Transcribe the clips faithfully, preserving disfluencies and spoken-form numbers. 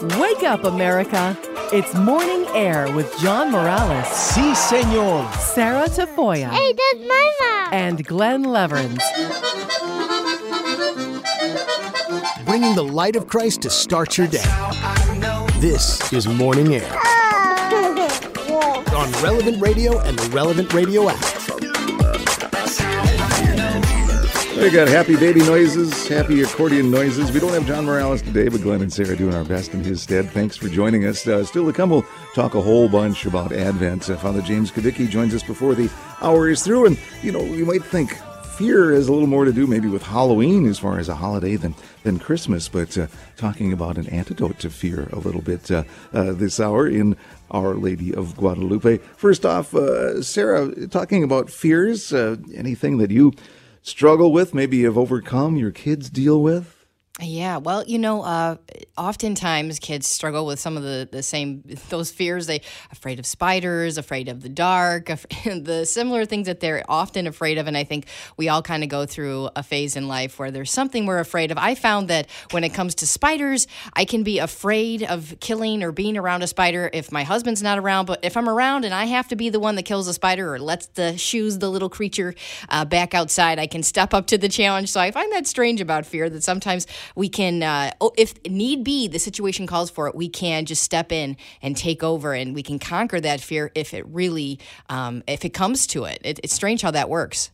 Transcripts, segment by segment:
Wake up, America. It's Morning Air with John Morales. Si, senor. Sarah Tafoya. Hey, that's my mom. And Glenn Leverins. Bringing the light of Christ to start your day. This is Morning Air. On Relevant Radio and the Relevant Radio app. We got happy baby noises, happy accordion noises. We don't have John Morales today, but Glenn and Sarah doing our best in his stead. Thanks for joining us. Uh, still to come, we'll talk a whole bunch about Advent. Uh, Father James Kadicki joins us before the hour is through. And, you know, you might think fear has a little more to do maybe with Halloween as far as a holiday than, than Christmas, but uh, talking about an antidote to fear a little bit uh, uh, this hour in Our Lady of Guadalupe. First off, uh, Sarah, talking about fears, uh, anything that you struggle with, maybe have overcome, your kids deal with? Yeah, well, you know, uh, oftentimes kids struggle with some of the, the same, those fears. They afraid of spiders, afraid of the dark, af- the similar things that they're often afraid of. And I think we all kind of go through a phase in life where there's something we're afraid of. I found that when it comes to spiders, I can be afraid of killing or being around a spider if my husband's not around. But if I'm around and I have to be the one that kills the spider or lets the shoes the little creature uh, back outside, I can step up to the challenge. So I find that strange about fear, that sometimes we can, uh, if need be, the situation calls for it, we can just step in and take over, and we can conquer that fear if it really, um, if it comes to it. it. It's strange how that works.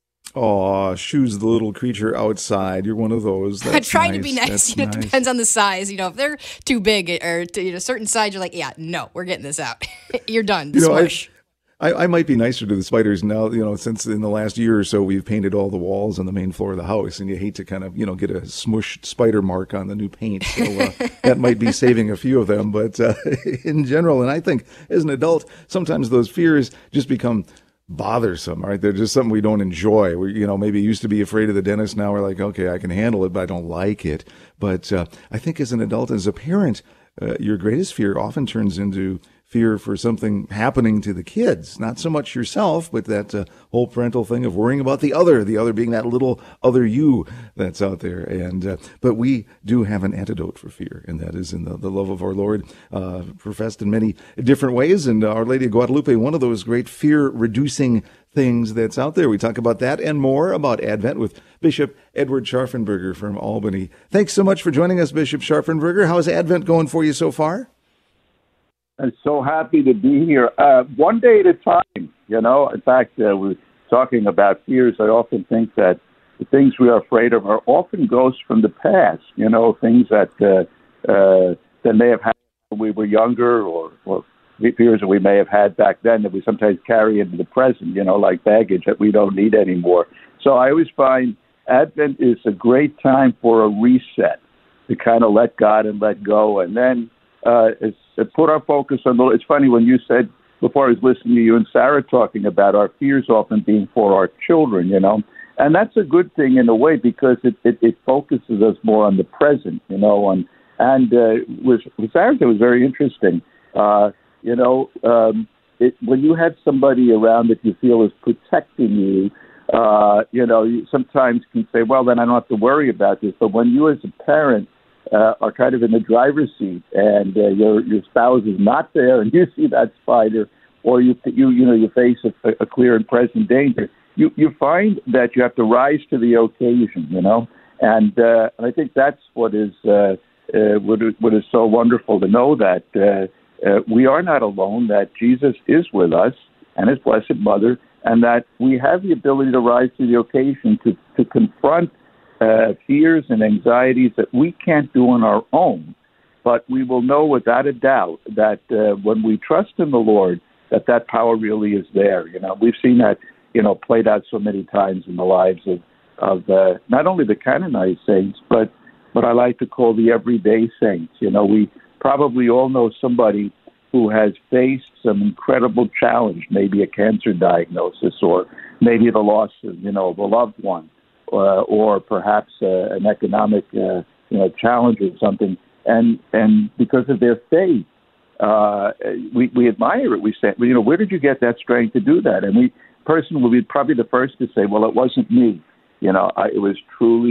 Oh, shoes the little creature outside. You're one of those. That's I try nice. to be nice. That's You know, nice. It depends on the size. You know, if they're too big or to, you know, a certain size, you're like, yeah, no, we're getting this out. You're done. You know, I- Smush. I, I might be nicer to the spiders now, you know, since in the last year or so we've painted all the walls on the main floor of the house, and you hate to kind of, you know, get a smushed spider mark on the new paint. So uh, that might be saving a few of them. But uh, in general, and I think as an adult, sometimes those fears just become bothersome, right? They're just something we don't enjoy. We, you know, maybe used to be afraid of the dentist. Now we're like, okay, I can handle it, but I don't like it. But uh, I think as an adult, as a parent, uh, your greatest fear often turns into fear for something happening to the kids, not so much yourself, but that uh, whole parental thing of worrying about the other, the other being that little other you that's out there. And uh, but we do have an antidote for fear, and that is in the, the love of our Lord, uh, professed in many different ways. And Our Lady of Guadalupe, one of those great fear-reducing things that's out there. We talk about that and more about Advent with Bishop Edward Scharfenberger from Albany. Thanks so much for joining us, Bishop Scharfenberger. How's Advent going for you so far? I'm so happy to be here. Uh, one day at a time, you know. In fact, uh, we're talking about fears. I often think that the things we are afraid of are often ghosts from the past, you know, things that uh, uh, that may have happened when we were younger, or, or fears that we may have had back then that we sometimes carry into the present, you know, like baggage that we don't need anymore. So I always find Advent is a great time for a reset, to kind of let God and let go. And then uh, it's, it put our focus on the, it's funny when you said, before I was listening to you and Sarah talking about our fears often being for our children, you know, and that's a good thing in a way, because it, it, it focuses us more on the present, you know, and, and uh, with, with Sarah, it was very interesting. Uh, you know, um, it, when you have somebody around that you feel is protecting you, uh, you know, you sometimes can say, well, then I don't have to worry about this. But when you as a parent uh, are kind of in the driver's seat, and uh, your your spouse is not there, and you see that spider, or you you you know you face a, a clear and present danger, you you find that you have to rise to the occasion, you know, and uh, and I think that's what is uh, uh, what is what is so wonderful to know, that uh, uh, we are not alone, that Jesus is with us and His Blessed Mother, and that we have the ability to rise to the occasion to to confront Uh, fears and anxieties that we can't do on our own, but we will know without a doubt that uh, when we trust in the Lord, that that power really is there. You know, we've seen that, you know, played out so many times in the lives of of uh, not only the canonized saints, but but I like to call the everyday saints. You know, we probably all know somebody who has faced some incredible challenge, maybe a cancer diagnosis, or maybe the loss of, you know, of a loved one. Uh, or perhaps uh, an economic, uh, you know, challenge or something, and and because of their faith, uh, we we admire it. We say, well, you know, where did you get that strength to do that? And we, person will be probably the first to say, well, it wasn't me. You know, I, it was truly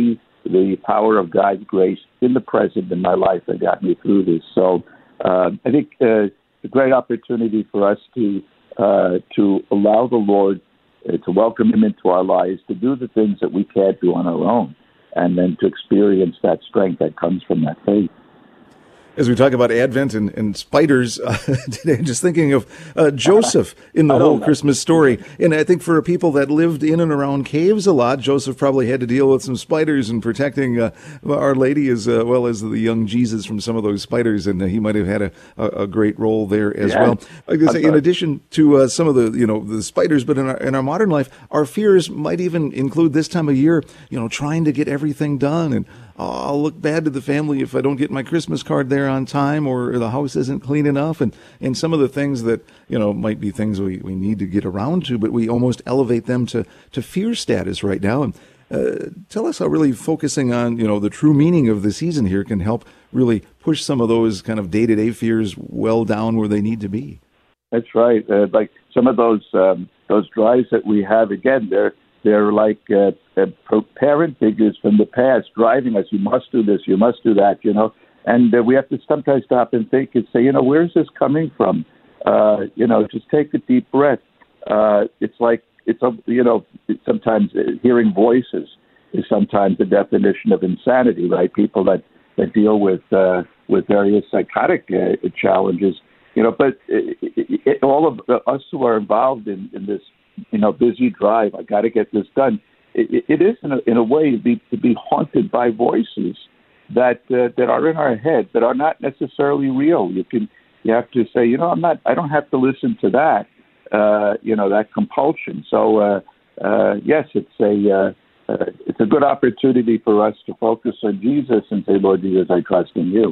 the power of God's grace in the present in my life that got me through this. So uh, I think uh, it's a great opportunity for us to uh, to allow the Lord uh, to welcome Him into our lives, to do the things that we can't do on our own, and then to experience that strength that comes from that faith. As we talk about Advent and, and spiders, uh, today, just thinking of uh, Joseph in the whole Christmas story. And I think for people that lived in and around caves a lot, Joseph probably had to deal with some spiders and protecting uh, Our Lady as uh, well as the young Jesus from some of those spiders. And uh, he might have had a, a, a great role there as yeah. well. I was say, in addition to uh, some of the, you know, the spiders, but in our, in our modern life, our fears might even include this time of year, you know, trying to get everything done. And oh, I'll look bad to the family if I don't get my Christmas card there on time, or the house isn't clean enough. And, and some of the things that, you know, might be things we, we need to get around to, but we almost elevate them to, to fear status right now. And uh, tell us how really focusing on, you know, the true meaning of the season here can help really push some of those kind of day-to-day fears well down where they need to be. That's right. Uh, like some of those um, those drives that we have, again, they're They're like uh, uh, parent figures from the past driving us. You must do this. You must do that, you know. And uh, we have to sometimes stop and think and say, you know, where's this coming from? Uh, you know, just take a deep breath. Uh, it's like, it's a, you know, sometimes hearing voices is sometimes the definition of insanity, right? People that, that deal with uh, with various psychotic uh, challenges, you know. But it, it, it, all of us who are involved in, in this, you know, busy drive, I got to get this done. It, it is, in a, in a way, to be, to be haunted by voices that uh, that are in our head that are not necessarily real. You can, you have to say, you know, I'm not, I don't have to listen to that, uh, you know, that compulsion. So, uh, uh, yes, it's a, uh, uh, it's a good opportunity for us to focus on Jesus and say, Lord Jesus, I trust in you.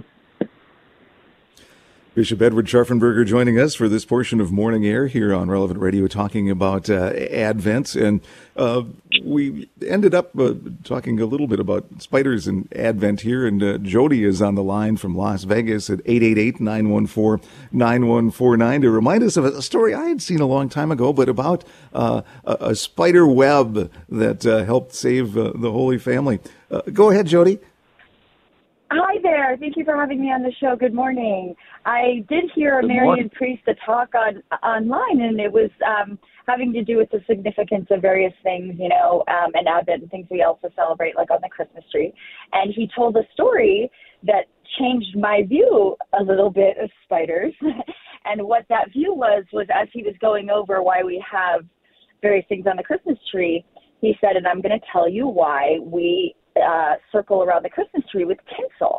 Bishop Edward Scharfenberger joining us for this portion of Morning Air here on Relevant Radio, talking about uh, Advent. And uh, we ended up uh, talking a little bit about spiders and Advent here. And uh, Jody is on the line from Las Vegas at eight eight eight, nine one four, nine one four nine to remind us of a story I had seen a long time ago, but about uh, a, a spider web that uh, helped save uh, the Holy Family. Uh, go ahead, Jody. Hi there. Thank you for having me on the show. Good morning. I did hear a Marian priest a talk on online, and it was um, having to do with the significance of various things, you know, um, and Advent and things we also celebrate, like on the Christmas tree. And he told a story that changed my view a little bit of spiders. And what that view was, was as he was going over why we have various things on the Christmas tree, he said, and I'm going to tell you why we Uh, circle around the Christmas tree with tinsel.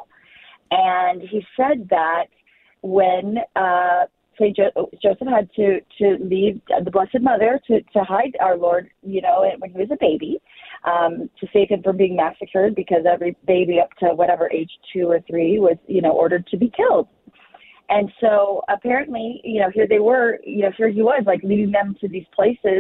And he said that when uh, Saint Jo- Joseph had to, to leave the Blessed Mother to, to hide our Lord, you know, when he was a baby, um, to save him from being massacred, because every baby up to whatever age two or three was, you know, ordered to be killed. And so apparently, you know, here they were, you know, here he was, like leading them to these places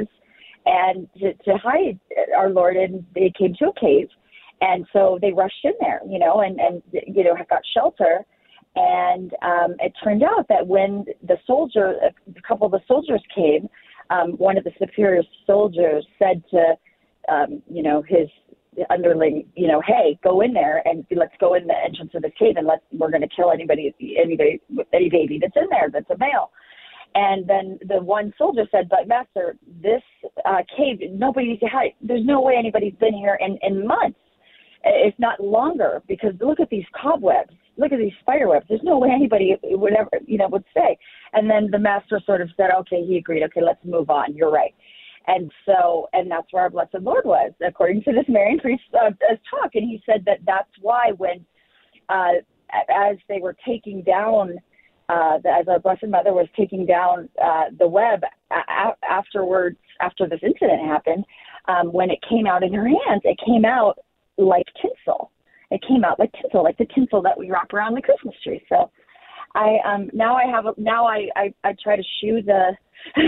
and to, to hide our Lord, and they came to a cave. And so they rushed in there, you know, and, and you know, got shelter. And um, it turned out that when the soldier, a couple of the soldiers came, um, one of the superior soldiers said to, um, you know, his underling, you know, hey, go in there and let's go in the entrance of the cave, and let's, we're going to kill anybody, anybody, any baby that's in there that's a male. And then the one soldier said, but Master, this uh, cave, nobody's had, there's no way anybody's been here in, in months. If not longer, because look at these cobwebs, look at these spider webs. There's no way anybody would ever, you know, would say. And then the master sort of said, okay, he agreed. Okay, let's move on. You're right. And so, and that's where our Blessed Lord was, according to this Marian priest uh, talk. And he said that that's why when, uh, as they were taking down, uh, as our Blessed Mother was taking down uh, the web a- afterwards, after this incident happened, um, when it came out in her hands, it came out like tinsel. It came out like tinsel, like the tinsel that we wrap around the Christmas tree. So I um now I have a, now I, I, I try to shoo the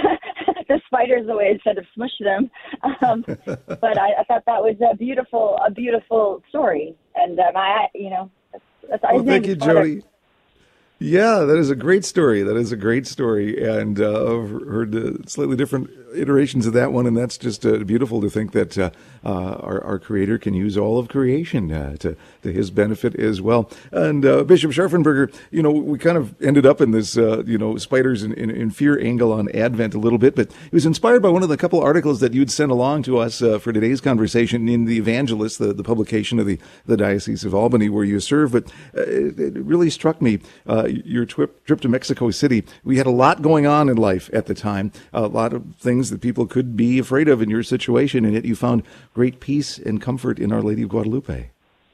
the spiders away instead of smush them. Um, but I, I thought that was a beautiful a beautiful story, and um, I you know that's, that's well, thank you, Jody. Yeah, that is a great story. That is a great story. And uh, I've heard uh, slightly different iterations of that one. And that's just uh, beautiful to think that uh, uh, our, our Creator can use all of creation uh, to, to His benefit as well. And uh, Bishop Scharfenberger, you know, we kind of ended up in this, uh, you know, spiders in, in, in fear angle on Advent a little bit. But it was inspired by one of the couple articles that you'd sent along to us uh, for today's conversation in the Evangelist, the, the publication of the, the Diocese of Albany where you serve. But uh, it, it really struck me. Uh, your trip, trip to Mexico City. We had a lot going on in life at the time, a lot of things that people could be afraid of in your situation, and yet you found great peace and comfort in Our Lady of Guadalupe.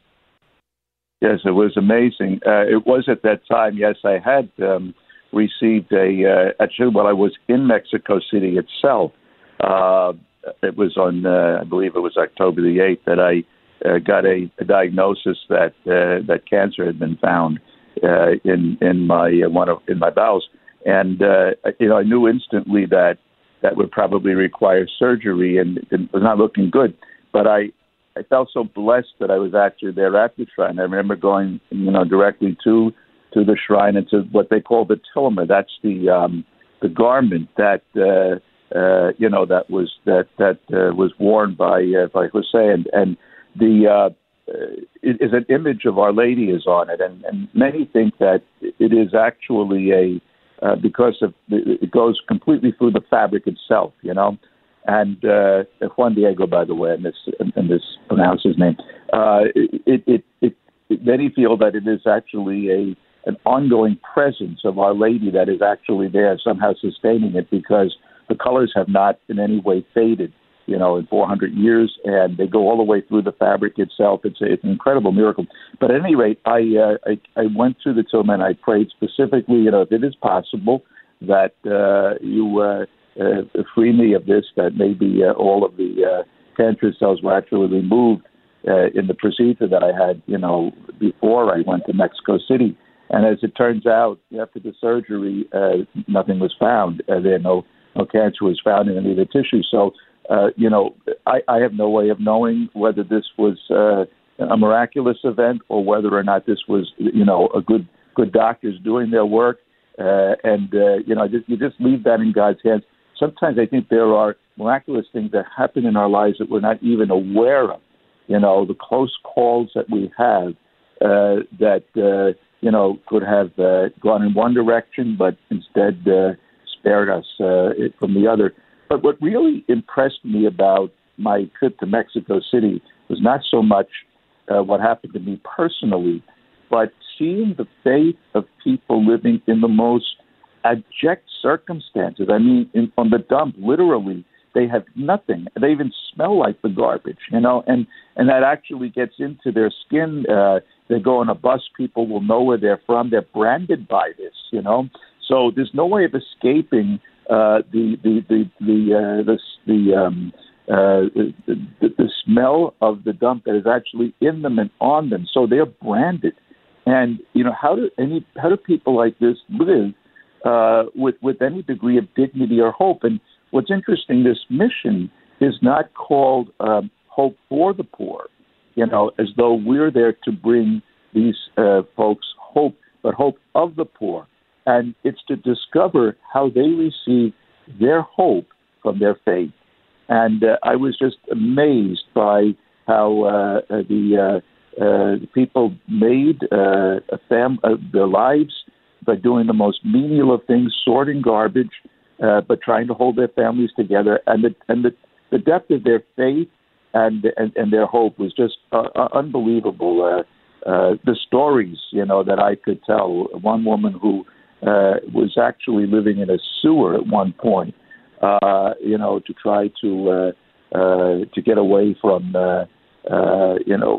Yes, it was amazing. Uh, it was at that time, yes, I had um, received a, uh, actually, while I was in Mexico City itself, uh, it was on, uh, I believe it was October the eighth, that I uh, got a, a diagnosis that uh, that cancer had been found Uh, in in my uh, one of in my bowels, and uh, you know I knew instantly that that would probably require surgery, and it was not looking good. But I I felt so blessed that I was actually there at the shrine. I remember going you know directly to to the shrine and to what they call the tilma. That's the um, the garment that uh, uh, you know that was that that uh, was worn by uh, by Jose, and and the uh, Uh, it is an image of Our Lady is on it, and, and many think that it is actually a uh, because of it goes completely through the fabric itself, you know. And uh, Juan Diego, by the way, and this and this pronounce his name. Uh, it, it, it, it many feel that it is actually a an ongoing presence of Our Lady that is actually there, somehow sustaining it, because the colors have not in any way faded, you know, in four hundred years, and they go all the way through the fabric itself. It's, a, it's an incredible miracle. But at any rate, I, uh, I I went to the tomb and I prayed specifically, you know, if it is possible that uh, you uh, uh, free me of this, that maybe uh, all of the uh, cancerous cells were actually removed uh, in the procedure that I had, you know, before I went to Mexico City. And as it turns out, after the surgery, uh, nothing was found. Uh, there no no cancer was found in any of the tissue. So. Uh, you know, I, I have no way of knowing whether this was uh, a miraculous event or whether or not this was, you know, a good good doctors doing their work. Uh, and, uh, you know, just, you just leave that in God's hands. Sometimes I think there are miraculous things that happen in our lives that we're not even aware of. You know, the close calls that we have uh, that, uh, you know, could have uh, gone in one direction, but instead uh, spared us uh, from the other. But what really impressed me about my trip to Mexico City was not so much uh, what happened to me personally, but seeing the faith of people living in the most abject circumstances. I mean, in, on the dump, literally, they have nothing. They even smell like the garbage, you know, and, and that actually gets into their skin. Uh, they go on a bus, people will know where they're from. They're branded by this, you know. So there's no way of escaping Uh, the the the the uh, the, the, um, uh, the, the the smell of the dump that is actually in them and on them, so they're branded. And you know, how do any how do people like this live uh, with with any degree of dignity or hope? And what's interesting, this mission is not called um, Hope for the Poor, you know, as though we're there to bring these uh, folks hope, but hope of the poor. And it's to discover how they receive their hope from their faith. And uh, I was just amazed by how uh, the, uh, uh, the people made uh, a fam- uh, their lives by doing the most menial of things, sorting garbage, uh, but trying to hold their families together. And the, and the, the depth of their faith and, and, and their hope was just uh, uh, unbelievable. Uh, uh, the stories, you know, that I could tell. One woman who Uh, was actually living in a sewer at one point, uh, you know, to try to uh, uh, to get away from, uh, uh, you know,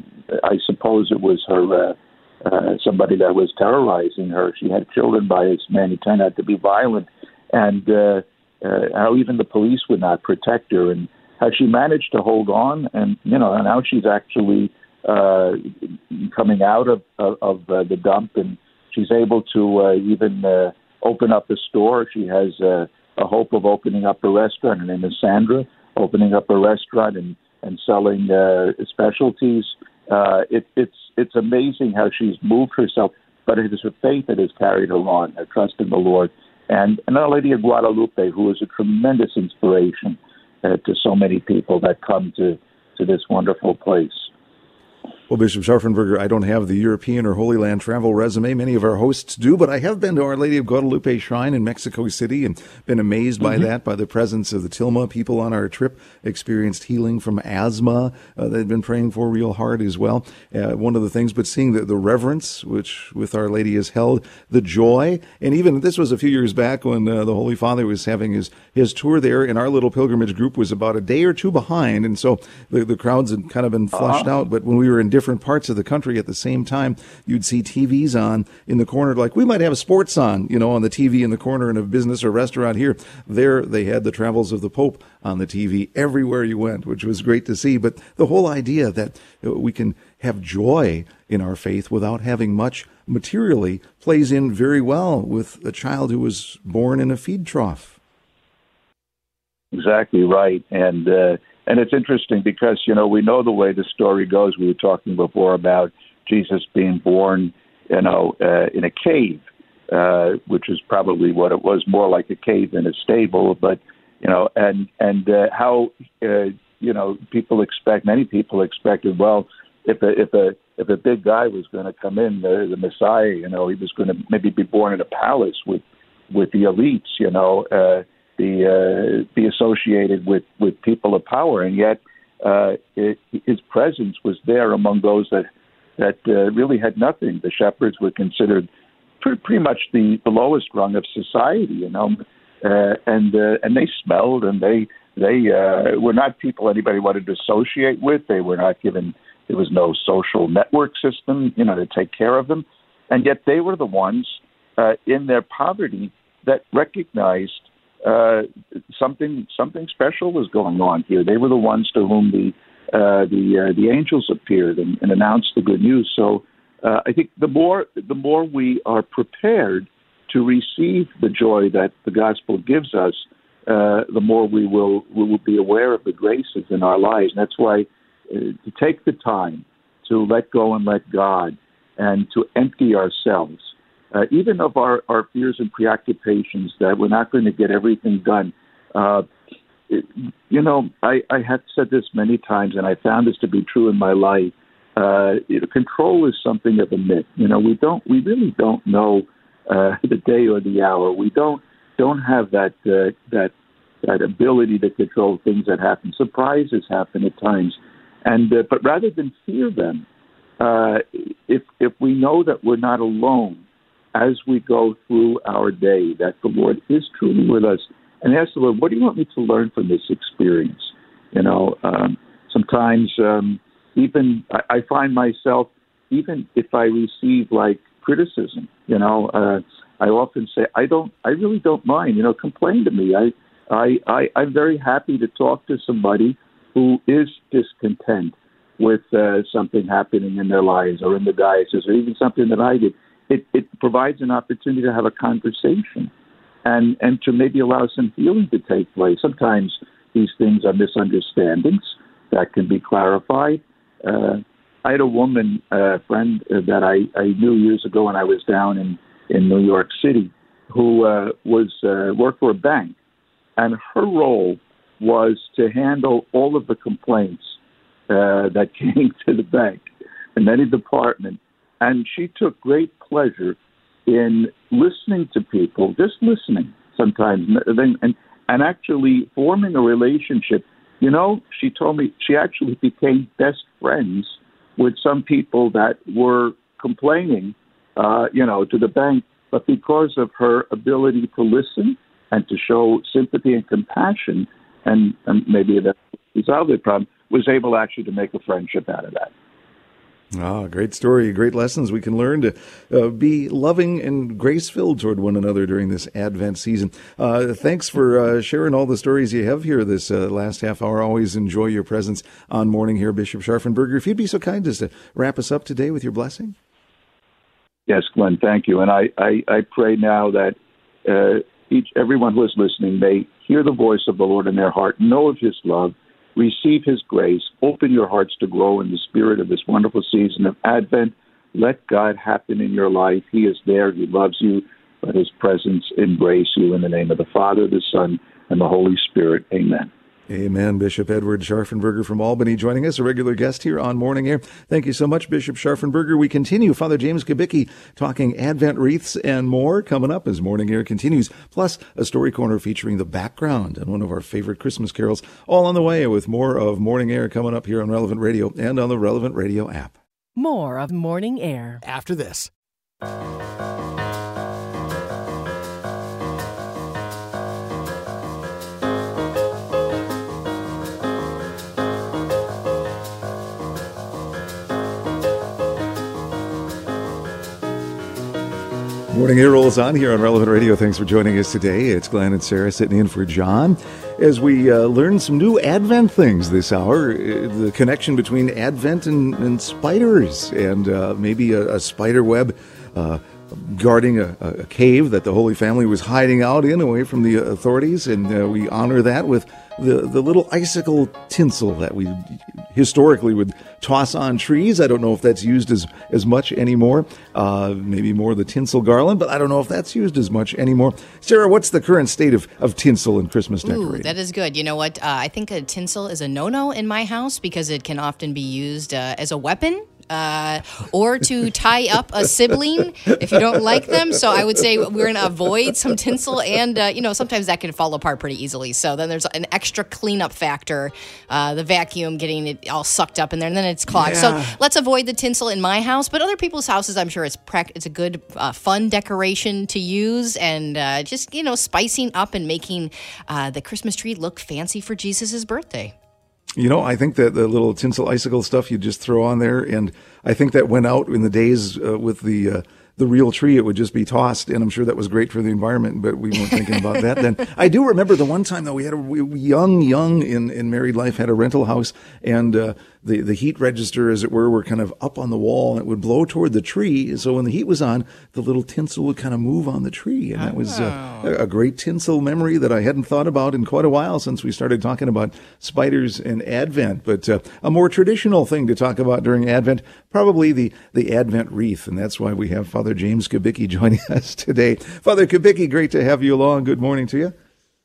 I suppose it was her uh, uh, somebody that was terrorizing her. She had children by this man. He turned out to be violent, and uh, uh, how even the police would not protect her, and how she managed to hold on, and you know, and now she's actually uh, coming out of of, of uh, the dump, and she's able to uh, even uh, open up a store. She has uh, a hope of opening up a restaurant. Her name is Sandra, opening up a restaurant and, and selling uh, specialties. Uh, it, it's it's amazing how she's moved herself but it is her faith that has carried her on, her trust in the Lord. And, and Our Lady of Guadalupe, who is a tremendous inspiration uh, to so many people that come to, to this wonderful place. Well, Bishop Scharfenberger, I don't have the European or Holy Land travel resume. Many of our hosts do, but I have been to Our Lady of Guadalupe Shrine in Mexico City and been amazed by mm-hmm. that, by the presence of the Tilma people on our trip, experienced healing from asthma. Uh, they've been praying for real hard as well. Uh, one of the things, but seeing the, the reverence which with Our Lady is held, the joy, and even this was a few years back when uh, the Holy Father was having his, his tour there, and our little pilgrimage group was about a day or two behind, and so the, the crowds had kind of been flushed uh-huh. out, but when we were in different different parts of the country at the same time, you'd see T Vs on in the corner, like we might have sports on, you know, on the T V in the corner in a business or restaurant here. There, they had the travels of the Pope on the T V everywhere you went, which was great to see. But the whole idea that we can have joy in our faith without having much materially plays in very well with a child who was born in a feed trough. Exactly right. And, uh, And it's interesting because, you know, we know the way the story goes. We were talking before about Jesus being born, you know, uh, in a cave, uh, which is probably what it was, more like a cave in a stable. But, you know, and and uh, how, uh, you know, people expect, many people expected, well, if a, if a, if a big guy was going to come in, the, the Messiah, you know, he was going to maybe be born in a palace with, with the elites, you know, uh Be, uh, be associated with, with people of power, and yet uh, it, his presence was there among those that that uh, really had nothing. The shepherds were considered pretty, pretty much the, the lowest rung of society, you know, uh, and uh, and they smelled, and they they uh, were not people anybody wanted to associate with. They were not given. There was no social network system, you know, to take care of them, and yet they were the ones uh, in their poverty that recognized. Uh, something something special was going on here. They were the ones to whom the uh, the uh, the angels appeared and, and announced the good news. So uh, I think the more the more we are prepared to receive the joy that the gospel gives us, uh, the more we will we will be aware of the graces in our lives. And that's why uh, to take the time to let go and let God, and to empty ourselves. Uh, even of our, our fears and preoccupations that we're not going to get everything done. Uh, it, you know, I, I have said this many times, and I found this to be true in my life. Uh, you know, control is something of a myth. You know, we don't, we really don't know uh, the day or the hour. We don't don't have that uh, that that ability to control things that happen. Surprises happen at times, and uh, but rather than fear them, uh, if if we know that we're not alone as we go through our day, that the Lord is truly with us, and ask the Lord, what do you want me to learn from this experience? You know, um, sometimes um, even I, I find myself, even if I receive like criticism, you know, uh, I often say, I don't, I really don't mind, you know, complain to me. I, I, I, I'm very happy to talk to somebody who is discontent with uh, something happening in their lives or in the diocese or even something that I did. It, it provides an opportunity to have a conversation and, and to maybe allow some healing to take place. Sometimes these things are misunderstandings that can be clarified. Uh, I had a woman, uh, friend uh, that I, I knew years ago when I was down in, in New York City who uh, was uh, worked for a bank, and her role was to handle all of the complaints uh, that came to the bank in any department. And she took great pleasure in listening to people, just listening sometimes, and, and actually forming a relationship. You know, she told me she actually became best friends with some people that were complaining, uh, you know, to the bank, but because of her ability to listen and to show sympathy and compassion, and, and maybe that resolved the problem, was able actually to make a friendship out of that. Ah, great story, great lessons we can learn to uh, be loving and grace-filled toward one another during this Advent season. Uh, thanks for uh, sharing all the stories you have here this uh, last half hour. Always enjoy your presence on Morning here, Bishop Scharfenberger. If you'd be so kind as to wrap us up today with your blessing. Yes, Glenn, thank you. And I, I, I pray now that uh, each everyone who is listening may hear the voice of the Lord in their heart, know of his love, receive his grace, open your hearts to grow in the spirit of this wonderful season of Advent, Let God happen in your life. He is there. He loves you. Let his presence embrace you in the name of the Father, the Son, and the Holy Spirit. Amen. Amen. Bishop Edward Scharfenberger from Albany joining us, a regular guest here on Morning Air. Thank you so much, Bishop Scharfenberger. We continue. Father James Kubicki talking Advent wreaths and more coming up as Morning Air continues. Plus, a story corner featuring the background and one of our favorite Christmas carols. All on the way with more of Morning Air coming up here on Relevant Radio and on the Relevant Radio app. More of Morning Air After this. Morning Air rolls on here on Relevant Radio. Thanks for joining us today. It's Glenn and Sarah sitting in for John as we uh, learn some new Advent things this hour. Uh, the connection between Advent and, and spiders, and uh, maybe a, a spider web uh, guarding a, a cave that the Holy Family was hiding out in away from the authorities. And uh, we honor that with the, the little icicle tinsel that we historically would toss on trees. I don't know if that's used as, as much anymore. Uh, maybe more the tinsel garland, but I don't know if that's used as much anymore. Sarah, what's the current state of, of tinsel and Christmas decorating? Ooh, that is good. You know what? Uh, I think a tinsel is a no-no in my house because it can often be used uh, as a weapon. Uh, or to tie up a sibling if you don't like them. So I would say we're going to avoid some tinsel, and uh, you know, sometimes that can fall apart pretty easily. So then there's an extra cleanup factor, uh, the vacuum getting it all sucked up in there, and then it's clogged. Yeah. So let's avoid the tinsel in my house, but other people's houses, I'm sure it's prac- it's a good, uh, fun decoration to use, and uh, just, you know, spicing up and making uh, the Christmas tree look fancy for Jesus' birthday. You know, I think that the little tinsel icicle stuff you just throw on there, and I think that went out in the days uh, with the uh, the real tree. It would just be tossed, and I'm sure that was great for the environment, but we weren't thinking about that then. I do remember the one time, though, we had a we, young, young in, in married life, had a rental house, and uh, the, the heat register, as it were, were kind of up on the wall, and it would blow toward the tree. So when the heat was on, the little tinsel would kind of move on the tree, and that was uh, a, a great tinsel memory that I hadn't thought about in quite a while since we started talking about spiders and Advent. But uh, a more traditional thing to talk about during Advent, probably the, the Advent wreath, and that's why we have Father James Kubicki joining us today. Father Kubicki, great to have you along. Good morning to you.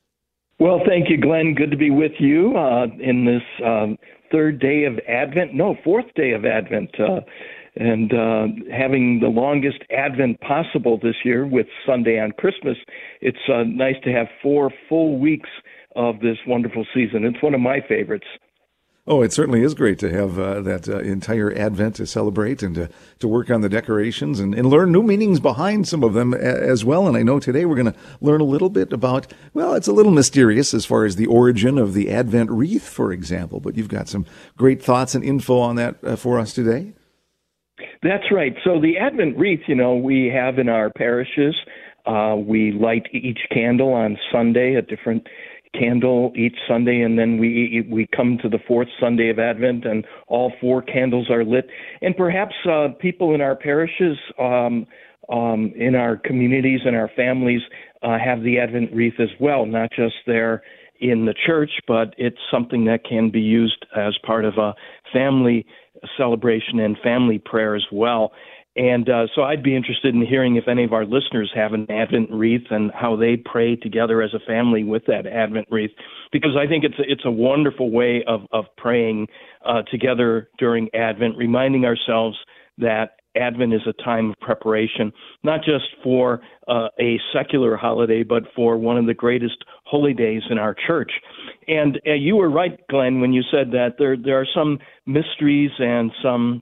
Well, thank you, Glenn. Good to be with you uh, in this um, third day of Advent. No, fourth day of Advent. Uh, and uh, having the longest Advent possible this year with Sunday on Christmas, it's uh, nice to have four full weeks of this wonderful season. It's one of my favorites. Oh, it certainly is great to have uh, that uh, entire Advent to celebrate and to, to work on the decorations and, and learn new meanings behind some of them a, as well. And I know today we're going to learn a little bit about, well, it's a little mysterious as far as the origin of the Advent wreath, for example, but you've got some great thoughts and info on that uh, for us today. That's right. So the Advent wreath, you know, we have in our parishes. Uh, we light each candle on Sunday, a different candle each Sunday, and then we we come to the fourth Sunday of Advent, and all four candles are lit. And perhaps uh, people in our parishes, um, um, in our communities, and our families uh, have the Advent wreath as well, not just there in the church, but it's something that can be used as part of a family celebration and family prayer as well. And uh, so I'd be interested in hearing if any of our listeners have an Advent wreath and how they pray together as a family with that Advent wreath, because I think it's a, it's a wonderful way of, of praying uh, together during Advent, reminding ourselves that Advent is a time of preparation, not just for uh, a secular holiday, but for one of the greatest holy days in our church. And uh, you were right, Glenn, when you said that there there are some mysteries and some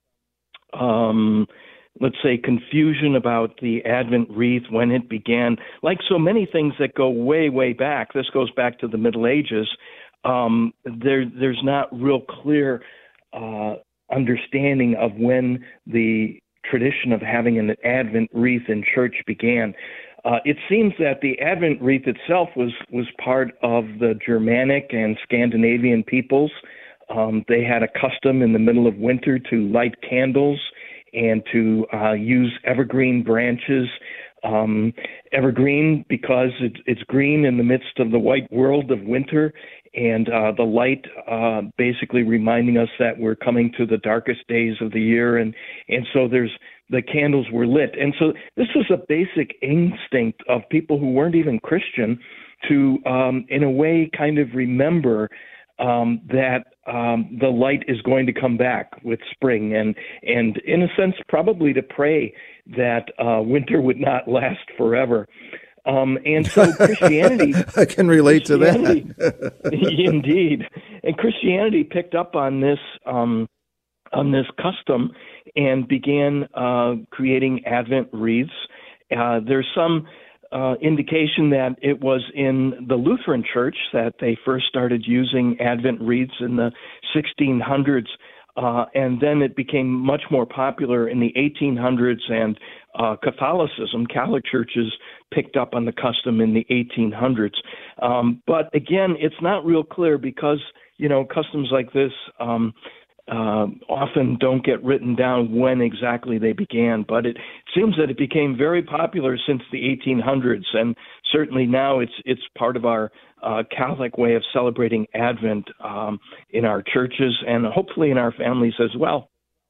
um let's say, confusion about the Advent wreath, when it began. Like so many things that go way, way back, this goes back to the Middle Ages, um, there, there's not real clear uh, understanding of when the tradition of having an Advent wreath in church began. Uh, it seems that the Advent wreath itself was, was part of the Germanic and Scandinavian peoples. Um, they had a custom in the middle of winter to light candles and to uh, use evergreen branches. Um, evergreen because it's, it's green in the midst of the white world of winter, and uh, the light uh, basically reminding us that we're coming to the darkest days of the year. And, and so there's the candles were lit. And so this was a basic instinct of people who weren't even Christian to, um, in a way, kind of remember um, that um, the light is going to come back with spring, and, and in a sense, probably to pray that uh, winter would not last forever. Um, and so Christianity... I can relate to that. Indeed. And Christianity picked up on this um, on this custom and began uh, creating Advent wreaths. Uh, there's some uh, indication that it was in the Lutheran Church that they first started using Advent wreaths in the sixteen hundreds, uh, and then it became much more popular in the eighteen hundreds, and uh, Catholicism, Catholic churches, picked up on the custom in the eighteen hundreds. Um, but again, it's not real clear because, you know, customs like this um, uh, often don't get written down when exactly they began. But it seems that it became very popular since the eighteen hundreds, and certainly now it's it's part of our uh, Catholic way of celebrating Advent um, in our churches and hopefully in our families as well.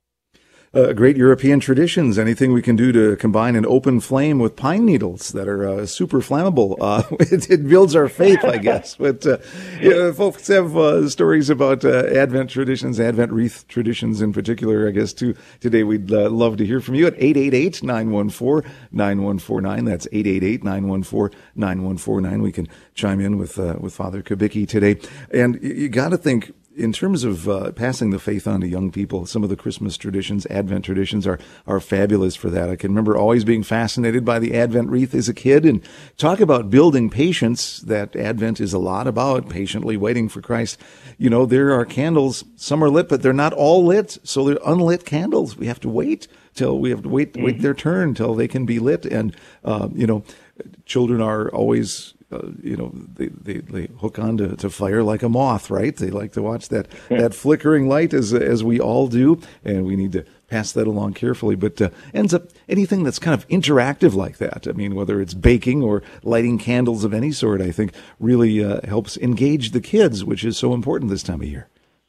Uh, great European traditions. Anything we can do to combine an open flame with pine needles that are uh, super flammable. Uh, it, it builds our faith, I guess. But uh, yeah, folks have uh, stories about uh, Advent traditions, Advent wreath traditions in particular, I guess, too. Today we'd uh, love to hear from you at eight eight eight, nine one four, nine one four nine. That's eight eight eight, nine one four, nine one four nine. We can chime in with uh, with Father Kubicki today. And you, you got to think, in terms of uh, passing the faith on to young people, some of the Christmas traditions, Advent traditions are are fabulous for that. I can remember always being fascinated by the Advent wreath as a kid, and talk about building patience. That Advent is a lot about patiently waiting for Christ. You know, there are candles, some are lit, but they're not all lit, so they're unlit candles. We have to wait till we have to wait wait their turn till they can be lit. And uh, you know, children are always Uh, you know, they, they, they hook on to, to fire like a moth, right? They like to watch that, that flickering light as as we all do, and we need to pass that along carefully. But uh, ends up anything that's kind of interactive like that. I mean, whether it's baking or lighting candles of any sort, I think really uh, helps engage the kids, which is so important this time of year.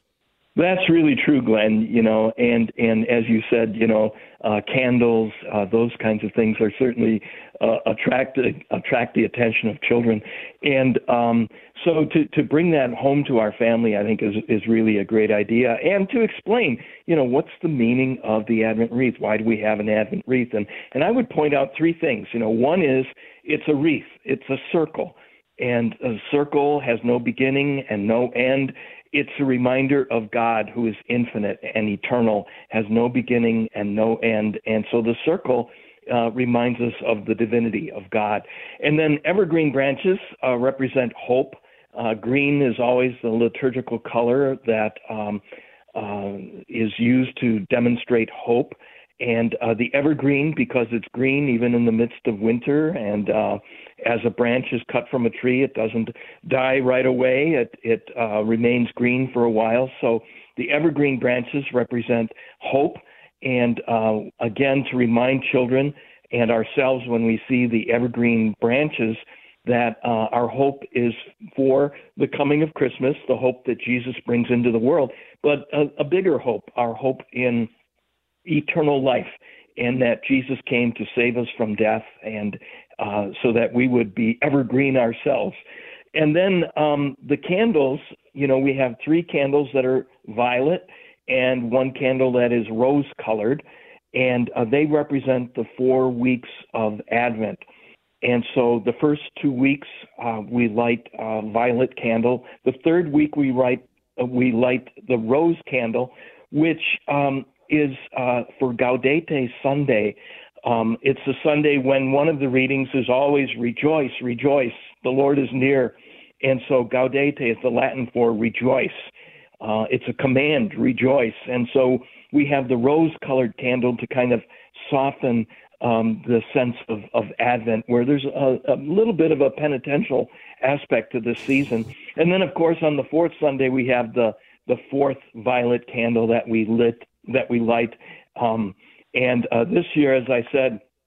That's really true, Glenn. You know, and and as you said, you know, uh, candles, uh, those kinds of things are certainly uh, attract attract the attention of children, and um, so to to bring that home to our family, I think is is really a great idea, and to explain, you know, what's the meaning of the Advent wreath? Why do we have an Advent wreath? And and I would point out three things. You know, one is it's a wreath, it's a circle, and a circle has no beginning and no end. It's a reminder of God, who is infinite and eternal, has no beginning and no end. And so the circle uh, reminds us of the divinity of God. And then evergreen branches uh, represent hope. Uh, green is always the liturgical color that um, uh, is used to demonstrate hope. And uh, the evergreen, because it's green even in the midst of winter, and uh, as a branch is cut from a tree, it doesn't die right away. It, it uh, remains green for a while. So the evergreen branches represent hope. And uh, again, to remind children and ourselves when we see the evergreen branches that uh, our hope is for the coming of Christmas, the hope that Jesus brings into the world, but a, a bigger hope, our hope in eternal life, and that Jesus came to save us from death, and uh, so that we would be evergreen ourselves. And then um, the candles, you know, we have three candles that are violet and one candle that is rose-colored, and uh, they represent the four weeks of Advent. And so the first two weeks uh, we light uh, violet candle. The third week we light uh, we light the rose candle, which um, is uh, for Gaudete Sunday. Um, it's a Sunday when one of the readings is always rejoice, rejoice, the Lord is near. And so Gaudete is the Latin for rejoice. Uh, it's a command, rejoice. And so we have the rose-colored candle to kind of soften um, the sense of, of Advent, where there's a, a little bit of a penitential aspect to this season. And then, of course, on the fourth Sunday, we have the, the fourth violet candle that we lit that we light. Um, and uh, this year, as I said,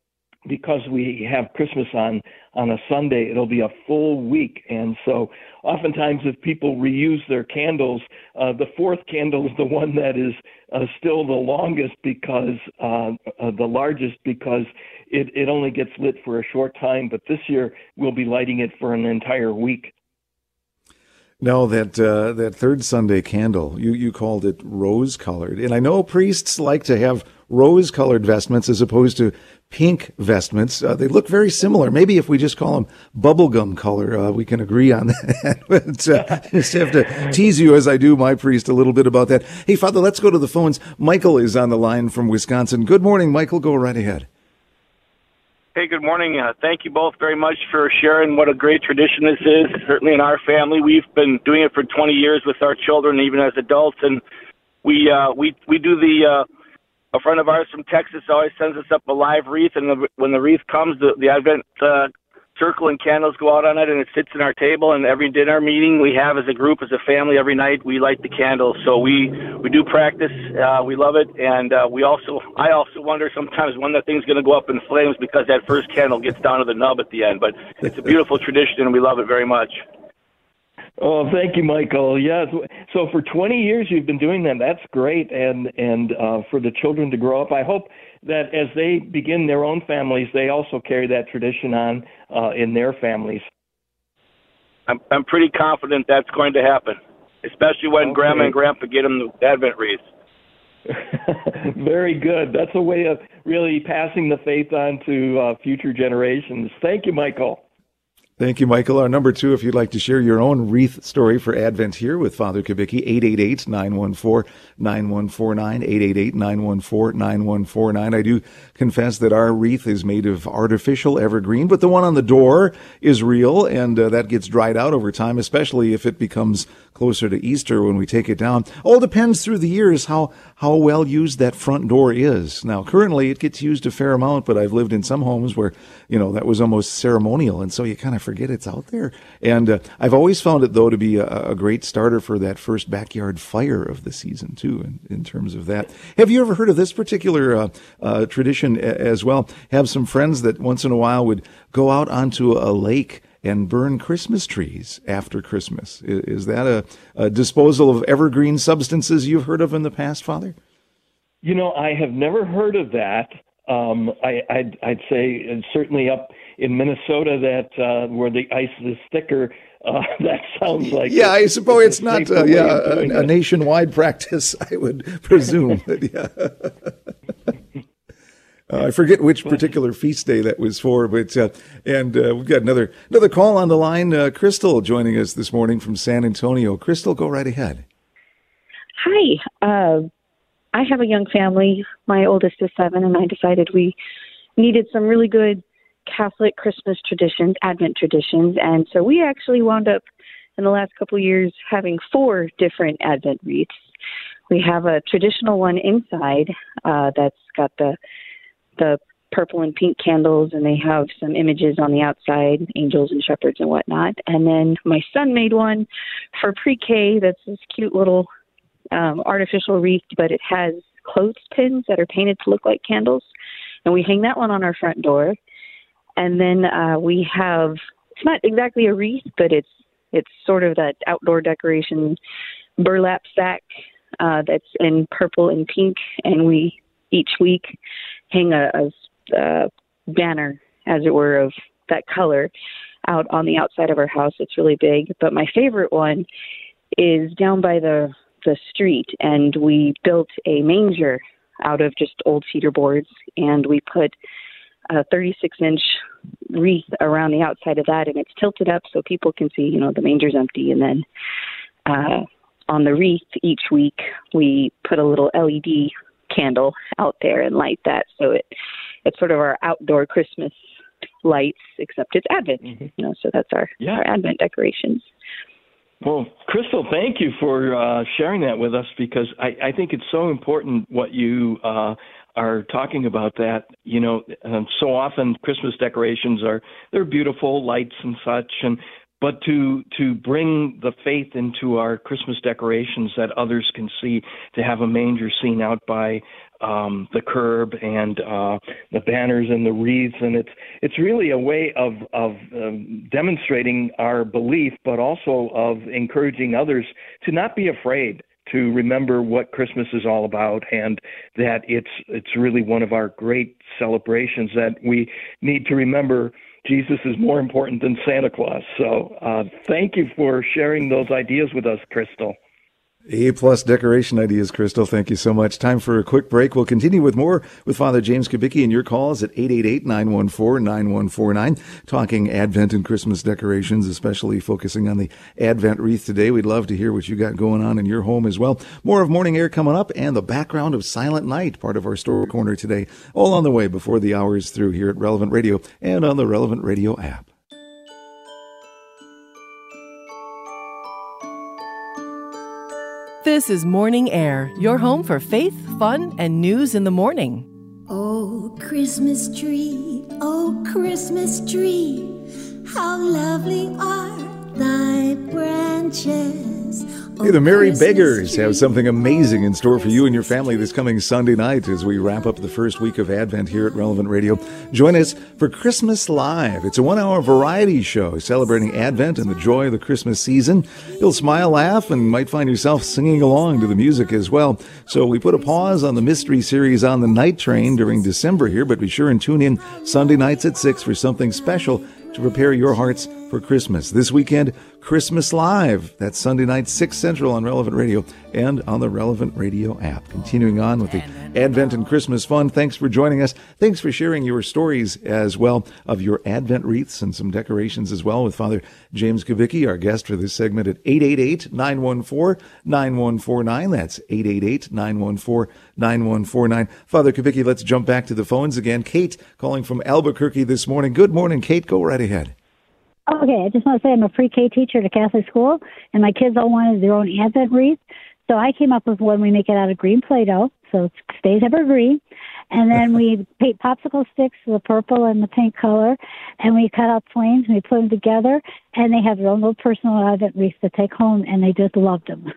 because we have Christmas on, on a Sunday, it'll be a full week. And so oftentimes if people reuse their candles, uh, the fourth candle is the one that is uh, still the longest because, uh, uh, the largest because it, it only gets lit for a short time. But this year we'll be lighting it for an entire week. No, that uh, that third Sunday candle, you, you called it rose-colored. And I know priests like to have rose-colored vestments as opposed to pink vestments. Uh, they look very similar. Maybe if we just call them bubblegum color, uh, we can agree on that. But uh, just have to tease you, as I do my priest, a little bit about that. Hey, Father, let's go to the phones. Michael is on the line from Wisconsin. Good morning, Michael. Go right ahead. Hey, good morning. Uh, thank you both very much for sharing what a great tradition this is. Certainly in our family, we've been doing it for twenty years with our children, even as adults. And we uh, we we do the, uh, a friend of ours from Texas always sends us up a live wreath. And the, when the wreath comes, the, the Advent uh, circle and candles go out on it, and it sits in our table. And every dinner meeting we have as a group, as a family, every night we light the candles. So we, we do practice. Uh, we love it. And uh, we also, I also wonder sometimes when the thing's going to go up in flames because that first candle gets down to the nub at the end. But it's a beautiful tradition, and we love it very much. Oh, thank you, Michael. Yes. So for twenty years you've been doing that. That's great. And, and uh, for the children to grow up, I hope that as they begin their own families, they also carry that tradition on uh, in their families. I'm, I'm pretty confident that's going to happen, especially when okay. Grandma and Grandpa get them the Advent wreaths. Very good. That's a way of really passing the faith on to uh, future generations. Thank you, Michael. Thank you, Michael. Our number two, if you'd like to share your own wreath story for Advent here with Father Kubicki, eight eight eight, nine one four, nine one four nine, eight eight eight, nine one four, nine one four nine. I do confess that our wreath is made of artificial evergreen, but the one on the door is real, and uh, that gets dried out over time, especially if it becomes closer to Easter when we take it down. All depends through the years how, how well used that front door is. Now, currently it gets used a fair amount, but I've lived in some homes where, you know, that was almost ceremonial, and so you kind of forget it's out there. And uh, I've always found it, though, to be a, a great starter for that first backyard fire of the season, too, in, in terms of that. Have you ever heard of this particular uh, uh, tradition as well? Have some friends that once in a while would go out onto a lake and burn Christmas trees after Christmas. Is, is that a, a disposal of evergreen substances you've heard of in the past, Father? You know, I have never heard of that. Um, I, I'd, I'd say uh, certainly up in Minnesota that uh, where the ice is thicker, uh, that sounds like yeah. It, I suppose it's, it's not uh, yeah a, a it. nationwide practice. I would presume. yeah. Uh, I forget which particular feast day that was for, but uh, and uh, we've got another another call on the line. Uh, Crystal joining us this morning from San Antonio. Crystal, go right ahead. Hi. Uh, I have a young family. My oldest is seven, and I decided we needed some really good Catholic Christmas traditions, Advent traditions, and so we actually wound up in the last couple of years having four different Advent wreaths. We have a traditional one inside uh, that's got the the purple and pink candles, and they have some images on the outside, angels and shepherds and whatnot. And then my son made one for pre-K that's this cute little um, artificial wreath, but it has clothespins that are painted to look like candles. And we hang that one on our front door. And then uh, we have, it's not exactly a wreath, but it's it's sort of that outdoor decoration burlap sack uh, that's in purple and pink. And we each week hang a, a, a banner, as it were, of that color out on the outside of our house. It's really big. But my favorite one is down by the, the street, and we built a manger out of just old cedar boards, and we put a thirty-six inch wreath around the outside of that, and it's tilted up so people can see, you know, the manger's empty. And then uh, on the wreath each week, we put a little L E D candle out there and light that. So it it's sort of our outdoor Christmas lights, except it's Advent. Mm-hmm. You know, so that's our, yeah. our Advent decorations. Well, Crystal, thank you for uh, sharing that with us, because I, I think it's so important what you uh, are talking about. That, you know, um, so often Christmas decorations are, they're beautiful lights and such, and but to to bring the faith into our Christmas decorations that others can see, to have a manger seen out by um, the curb and uh, the banners and the wreaths, and it's it's really a way of of um, demonstrating our belief, but also of encouraging others to not be afraid to remember what Christmas is all about, and that it's it's really one of our great celebrations, that we need to remember Jesus is more important than Santa Claus. So uh, thank you for sharing those ideas with us, Crystal. A-plus decoration ideas, Crystal. Thank you so much. Time for a quick break. We'll continue with more with Father James Kubicki and your calls at eight eight eight, nine one four, nine one four nine, talking Advent and Christmas decorations, especially focusing on the Advent wreath today. We'd love to hear what you got going on in your home as well. More of Morning Air coming up, and the background of Silent Night, part of our Story Corner today, all on the way before the hour is through here at Relevant Radio and on the Relevant Radio app. This is Morning Air, your home for faith, fun, and news in the morning. Oh, Christmas tree, oh, Christmas tree, how lovely are thy branches. Hey, the Merry Beggars have something amazing in store for you and your family this coming Sunday night as we wrap up the first week of Advent here at Relevant Radio. Join us for Christmas Live. It's a one-hour variety show celebrating Advent and the joy of the Christmas season. You'll smile, laugh, and might find yourself singing along to the music as well. So we put a pause on the mystery series on the Night Train during December here, but be sure and tune in Sunday nights at six for something special to prepare your hearts for Christmas. This weekend, Christmas Live. That's Sunday night, six Central on Relevant Radio and on the Relevant Radio app. Continuing on with the Advent and Christmas fun. Thanks for joining us. Thanks for sharing your stories as well of your Advent wreaths and some decorations as well with Father James Kubicki, our guest for this segment at eight eight eight, nine one four, nine one four nine. That's eight eight eight, nine one four, nine one four nine. Father Kubicki, let's jump back to the phones again. Kate calling from Albuquerque this morning. Good morning, Kate. Go right ahead. Okay, I just want to say I'm a pre-K teacher at a Catholic school, and my kids all wanted their own Advent wreath. So I came up with one. We make it out of green Play-Doh, so it stays evergreen. And then we paint popsicle sticks, the purple and the pink color, and we cut out flames, and we put them together, and they have their own little personal Advent wreath to take home, and they just loved them.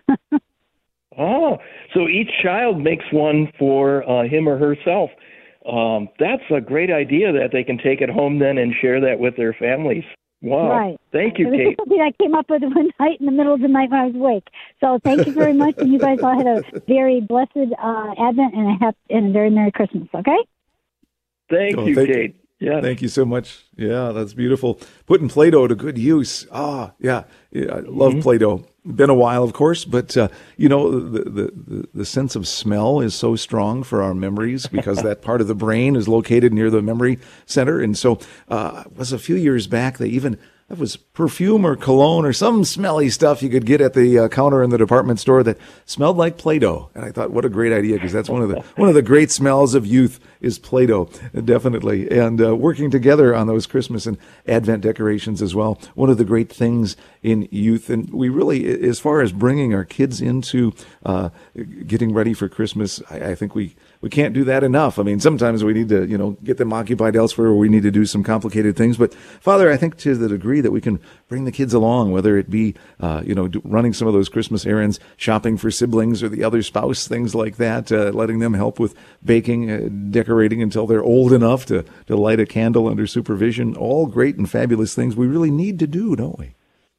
Oh, so each child makes one for uh, him or herself. Um, that's a great idea that they can take it home then and share that with their families. Wow. Right. Thank you, it was Kate. Something I came up with one night in the middle of the night when I was awake. So thank you very much, and you guys all had a very blessed uh, Advent and a happy, and a very Merry Christmas, okay? Thank oh, you, thank Kate. Yeah. Thank you so much. Yeah, that's beautiful. Putting Play-Doh to good use. Ah, yeah. yeah I love mm-hmm. Play-Doh. Been a while, of course, but, uh, you know, the, the, the, the sense of smell is so strong for our memories because that part of the brain is located near the memory center. And so uh, it was a few years back, they even, that was perfume or cologne or some smelly stuff you could get at the uh, counter in the department store that smelled like Play-Doh. And I thought, what a great idea, because that's one of the one of the great smells of youth is Play-Doh, definitely. And uh, working together on those Christmas and Advent decorations as well, one of the great things in youth. And we really, as far as bringing our kids into uh, getting ready for Christmas, I, I think we, we can't do that enough. I mean, sometimes we need to, you know, get them occupied elsewhere, or we need to do some complicated things. But Father, I think to the degree that we can bring the kids along, whether it be, uh, you know, do, running some of those Christmas errands, shopping for siblings or the other spouse, things like that, uh, letting them help with baking, uh, decorating until they're old enough to, to light a candle under supervision, all great and fabulous things we really need to do, don't we?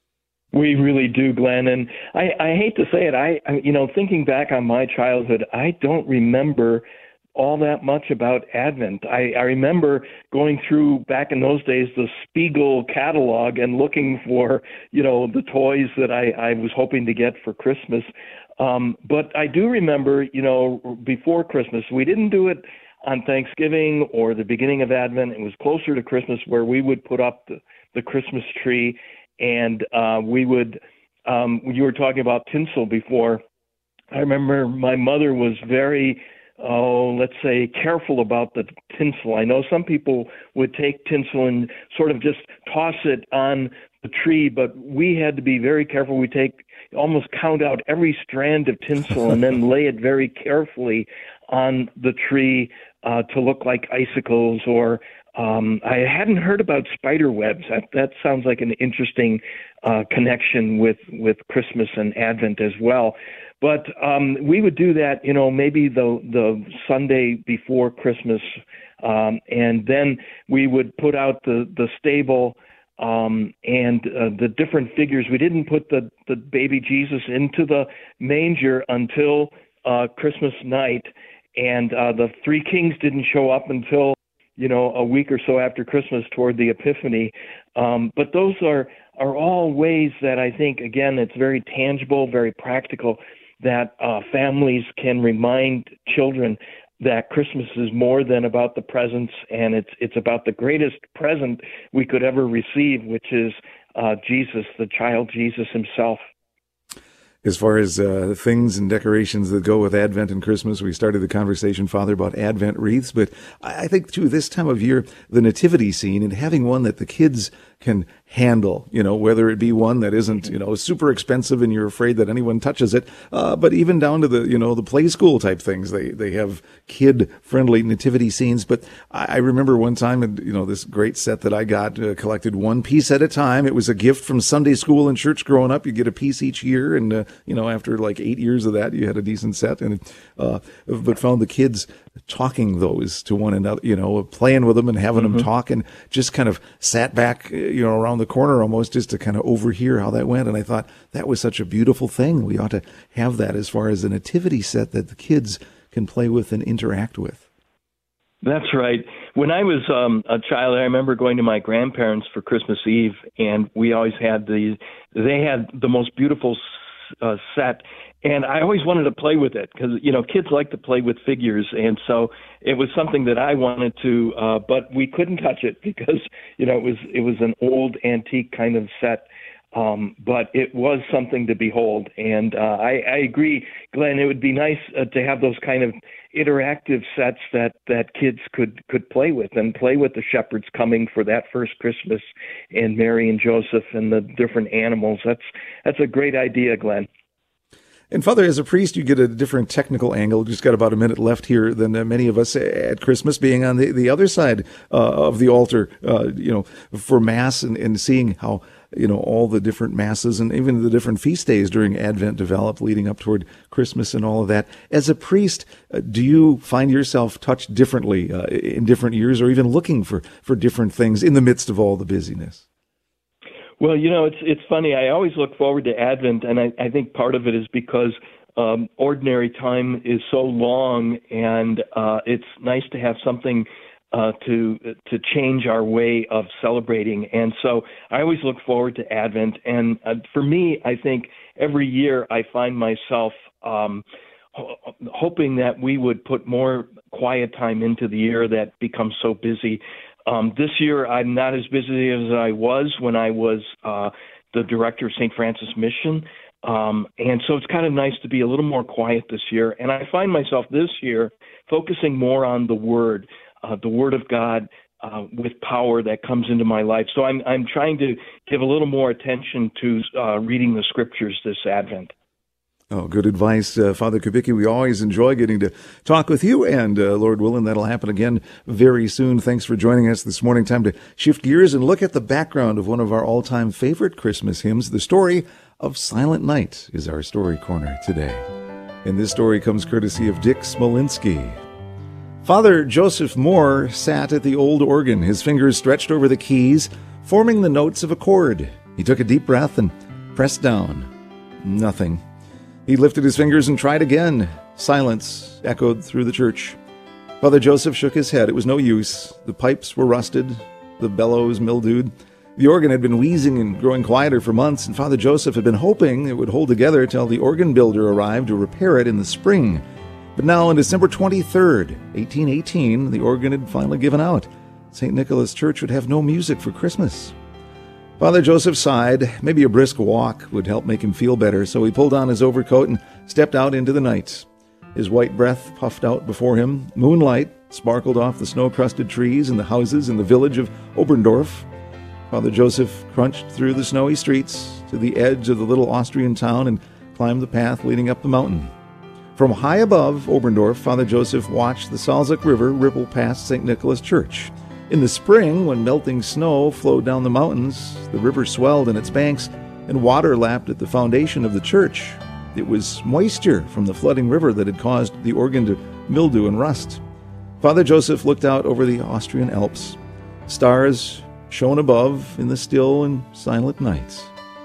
We really do, Glenn. And I, I hate to say it, I, I, you know, thinking back on my childhood, I don't remember all that much about Advent. I, I remember going through, back in those days, the Spiegel catalog and looking for, you know, the toys that I, I was hoping to get for Christmas. Um, but I do remember, you know, before Christmas, we didn't do it on Thanksgiving or the beginning of Advent. It was closer to Christmas where we would put up the, the Christmas tree, and uh, we would, um, you were talking about tinsel before. I remember my mother was very, oh, let's say, careful about the tinsel. I know some people would take tinsel and sort of just toss it on the tree, but we had to be very careful. We take almost count out every strand of tinsel and then lay it very carefully on the tree uh, to look like icicles or Um, I hadn't heard about spider webs. That, that sounds like an interesting uh, connection with, with Christmas and Advent as well. But um, we would do that, you know, maybe the the Sunday before Christmas, um, and then we would put out the the stable um, and uh, the different figures. We didn't put the the baby Jesus into the manger until uh, Christmas night, and uh, the three kings didn't show up until, you know, a week or so after Christmas toward the Epiphany. Um, but those are are all ways that I think, again, it's very tangible, very practical, that uh, families can remind children that Christmas is more than about the presents, and it's it's about the greatest present we could ever receive, which is uh, Jesus, the child Jesus himself. As far as uh, things and decorations that go with Advent and Christmas, we started the conversation, Father, about Advent wreaths, but I think, too, this time of year, the nativity scene and having one that the kids can handle, you know, whether it be one that isn't, you know, super expensive and you're afraid that anyone touches it, uh, but even down to the, you know, the play school type things. They they have kid-friendly nativity scenes. But I, I remember one time, you know, this great set that I got, uh, collected one piece at a time. It was a gift from Sunday school and church growing up. You get a piece each year, and, uh, you know, after like eight years of that, you had a decent set. And uh, but found the kids talking those to one another, you know, playing with them and having mm-hmm. them talk, and just kind of sat back, you know, around the corner almost just to kind of overhear how that went. And I thought that was such a beautiful thing. We ought to have that as far as a nativity set that the kids can play with and interact with. That's right. When I was um, a child, I remember going to my grandparents for Christmas Eve, and we always had the, they had the most beautiful uh, set. And I always wanted to play with it because, you know, kids like to play with figures. And so it was something that I wanted to, uh, but we couldn't touch it because, you know, it was it was an old antique kind of set. Um, but it was something to behold. And uh, I, I agree, Glenn, it would be nice uh, to have those kind of interactive sets that, that kids could, could play with and play with the shepherds coming for that first Christmas, and Mary and Joseph and the different animals. That's that's a great idea, Glenn. And Father, as a priest, you get a different technical angle. Just got about a minute left here than uh, many of us at Christmas, being on the, the other side uh, of the altar, uh, you know, for Mass, and, and seeing how, you know, all the different Masses and even the different feast days during Advent develop leading up toward Christmas and all of that. As a priest, uh, do you find yourself touched differently uh, in different years, or even looking for, for different things in the midst of all the busyness? Well, you know, it's it's funny. I always look forward to Advent, and I, I think part of it is because um, ordinary time is so long, and uh, it's nice to have something uh, to to change our way of celebrating. And so I always look forward to Advent. And uh, for me, I think every year I find myself um, ho- hoping that we would put more quiet time into the year that becomes so busy. Um, this year, I'm not as busy as I was when I was uh, the director of Saint Francis Mission. Um, and so it's kind of nice to be a little more quiet this year. And I find myself this year focusing more on the Word, uh, the Word of God uh, with power that comes into my life. So I'm, I'm trying to give a little more attention to uh, reading the Scriptures this Advent. Oh, good advice, uh, Father Kubicki. We always enjoy getting to talk with you, and uh, Lord willing, that'll happen again very soon. Thanks for joining us this morning. Time to shift gears and look at the background of one of our all-time favorite Christmas hymns. The story of Silent Night is our story corner today. And this story comes courtesy of Dick Smolinski. Father Joseph Moore sat at the old organ, his fingers stretched over the keys, forming the notes of a chord. He took a deep breath and pressed down. Nothing. He lifted his fingers and tried again. Silence echoed through the church. Father Joseph shook his head. It was no use. The pipes were rusted, the bellows mildewed. The organ had been wheezing and growing quieter for months, and Father Joseph had been hoping it would hold together till the organ builder arrived to repair it in the spring. But now, on December twenty-third, eighteen eighteen, the organ had finally given out. Saint Nicholas Church would have no music for Christmas. Father Joseph sighed. Maybe a brisk walk would help make him feel better, so he pulled on his overcoat and stepped out into the night. His white breath puffed out before him. Moonlight sparkled off the snow-crusted trees and the houses in the village of Oberndorf. Father Joseph crunched through the snowy streets to the edge of the little Austrian town and climbed the path leading up the mountain. From high above Oberndorf, Father Joseph watched the Salzach River ripple past Saint Nicholas Church. In the spring, when melting snow flowed down the mountains, the river swelled in its banks, and water lapped at the foundation of the church. It was moisture from the flooding river that had caused the organ to mildew and rust. Father Joseph looked out over the Austrian Alps. Stars shone above in the still and silent night.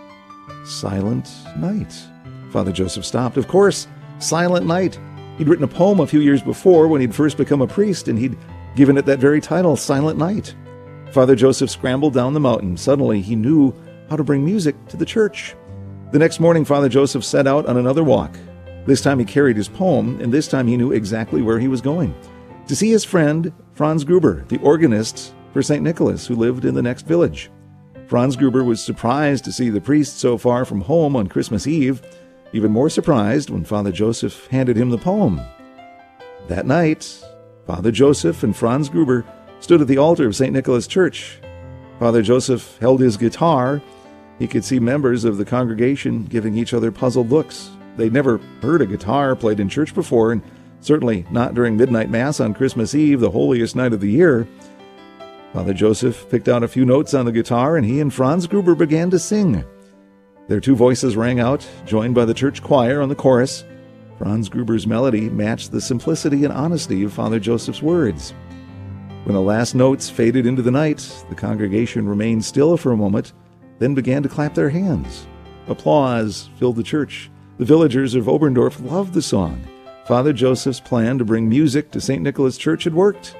Silent night. Father Joseph stopped. Of course, Silent Night. He'd written a poem a few years before when he'd first become a priest, and he'd given it that very title, Silent Night. Father Joseph scrambled down the mountain. Suddenly, he knew how to bring music to the church. The next morning, Father Joseph set out on another walk. This time he carried his poem, and this time he knew exactly where he was going. To see his friend, Franz Gruber, the organist for Saint Nicholas, who lived in the next village. Franz Gruber was surprised to see the priest so far from home on Christmas Eve, even more surprised when Father Joseph handed him the poem. That night, Father Joseph and Franz Gruber stood at the altar of Saint Nicholas Church. Father Joseph held his guitar. He could see members of the congregation giving each other puzzled looks. They'd never heard a guitar played in church before, and certainly not during midnight mass on Christmas Eve, the holiest night of the year. Father Joseph picked out a few notes on the guitar, and he and Franz Gruber began to sing. Their two voices rang out, joined by the church choir on the chorus. Franz Gruber's melody matched the simplicity and honesty of Father Joseph's words. When the last notes faded into the night, the congregation remained still for a moment, then began to clap their hands. Applause filled the church. The villagers of Oberndorf loved the song. Father Joseph's plan to bring music to Saint Nicholas Church had worked.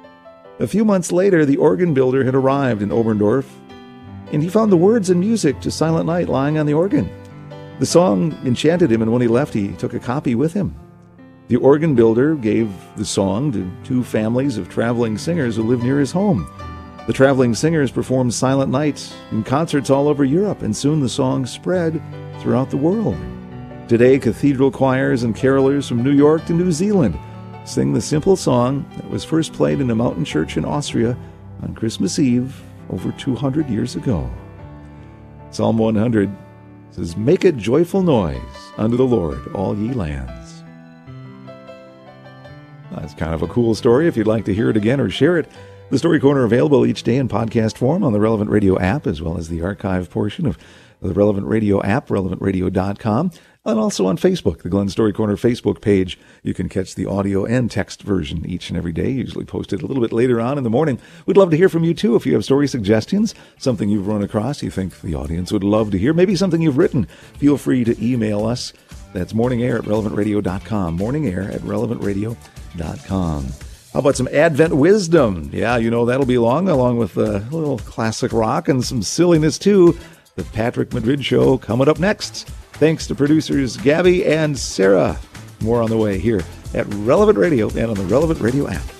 A few months later, the organ builder had arrived in Oberndorf, and he found the words and music to Silent Night lying on the organ. The song enchanted him, and when he left, he took a copy with him. The organ builder gave the song to two families of traveling singers who lived near his home. The traveling singers performed Silent Night in concerts all over Europe, and soon the song spread throughout the world. Today, cathedral choirs and carolers from New York to New Zealand sing the simple song that was first played in a mountain church in Austria on Christmas Eve over two hundred years ago. Psalm one hundred says, "Make a joyful noise unto the Lord, all ye lands." That's kind of a cool story. If you'd like to hear it again or share it, the Story Corner available each day in podcast form on the Relevant Radio app, as well as the archive portion of the Relevant Radio app, relevant radio dot com, and also on Facebook, the Glen Story Corner Facebook page. You can catch the audio and text version each and every day, usually posted a little bit later on in the morning. We'd love to hear from you, too, if you have story suggestions, something you've run across you think the audience would love to hear, maybe something you've written. Feel free to email us. That's morningair at relevant radio dot com, morningair at relevant radio dot com. How about some Advent wisdom? Yeah, you know, that'll be along, along with a little classic rock and some silliness, too. The Patrick Madrid Show coming up next. Thanks to producers Gabby and Sarah. More on the way here at Relevant Radio and on the Relevant Radio app.